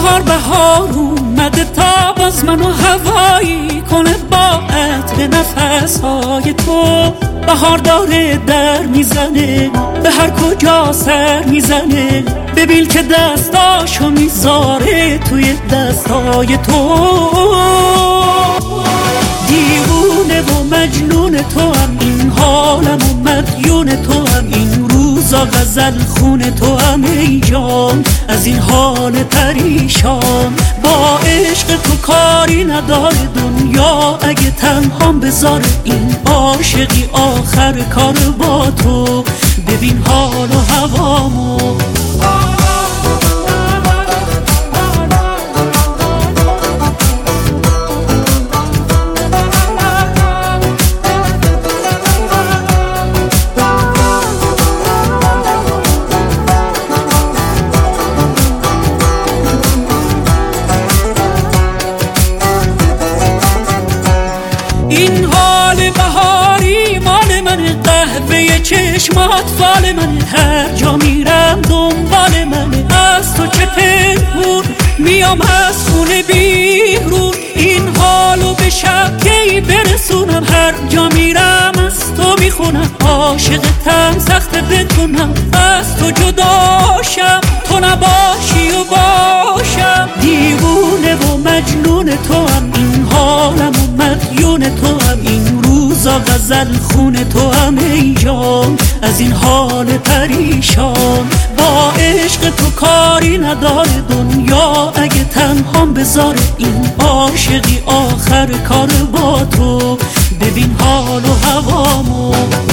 بهار اومده تا باز منو هوایی کنه با عطر نفسهای تو. بهار داره در میزنه به هر کجا سر میزنه، ببین که دستاشو میذاره توی دستای تو. دیوونه و مجنون تو هم این حالم و مدیون تو هم این روزا غزل خون تو هم ای جان از این حال پریشان. با عشق تو کاری نداره دنیا اگه تنهام بذاره این عاشقی آخر کار با تو. ببین حال و هوامو این حال بهاری مال من، قهوه چشمات فال من، هر جا میرم دنبال من. از تو چه پنهون میام از خونه بیرون، این حالو به شب کی برسونم. هر جا میرم از تو میخونم، عاشقتم سخت بتونم از تو جداشم، تو نباشی و باشم. دیوونه و مجنون تو هم این حالم و مدیون تو هم این روزا غزل خون تو هم ای جان از این حال پریشان. با عشق تو کاری نداره دنیا اگه تنهام بذاره این عاشقی آخر کار با تو. ببین حال و هوامو